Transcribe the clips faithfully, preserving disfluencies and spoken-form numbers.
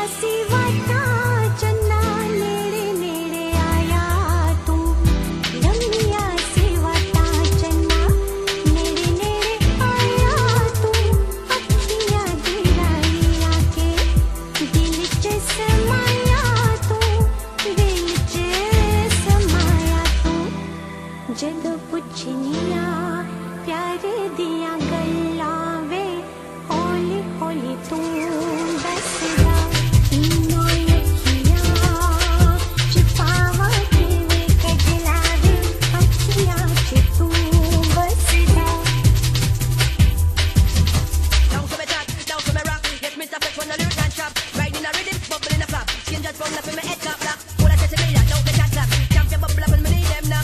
जदों पुछनिया प्यार दिया गल्लां वे हौली हौली तू दसदा इन्नो अखियां छुपावा के वे कजलावे अखियां च तू बसदा। Down to me chat, down to me rock, yes Mister Fresh when the lyric and chop, riding a rhythm, bubble in a flap, skin just bubble up in my head top black, all I say to me that don't get chat chat, champion bubble up when me need them now.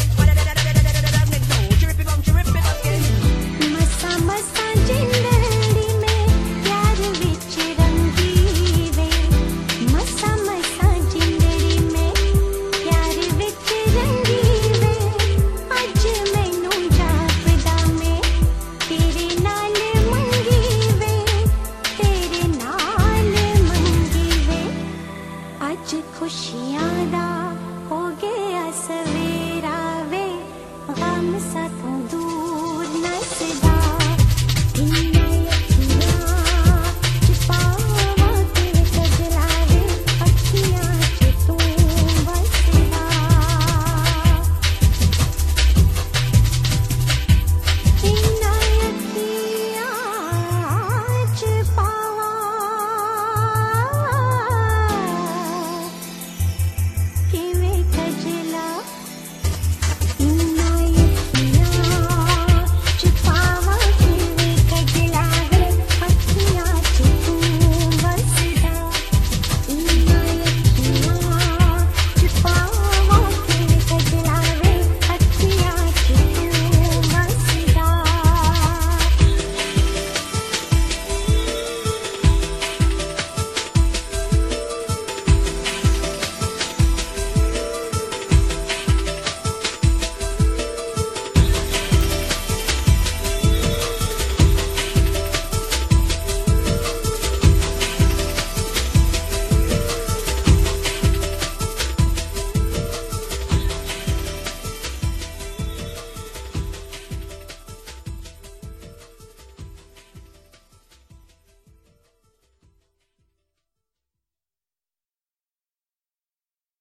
खुशी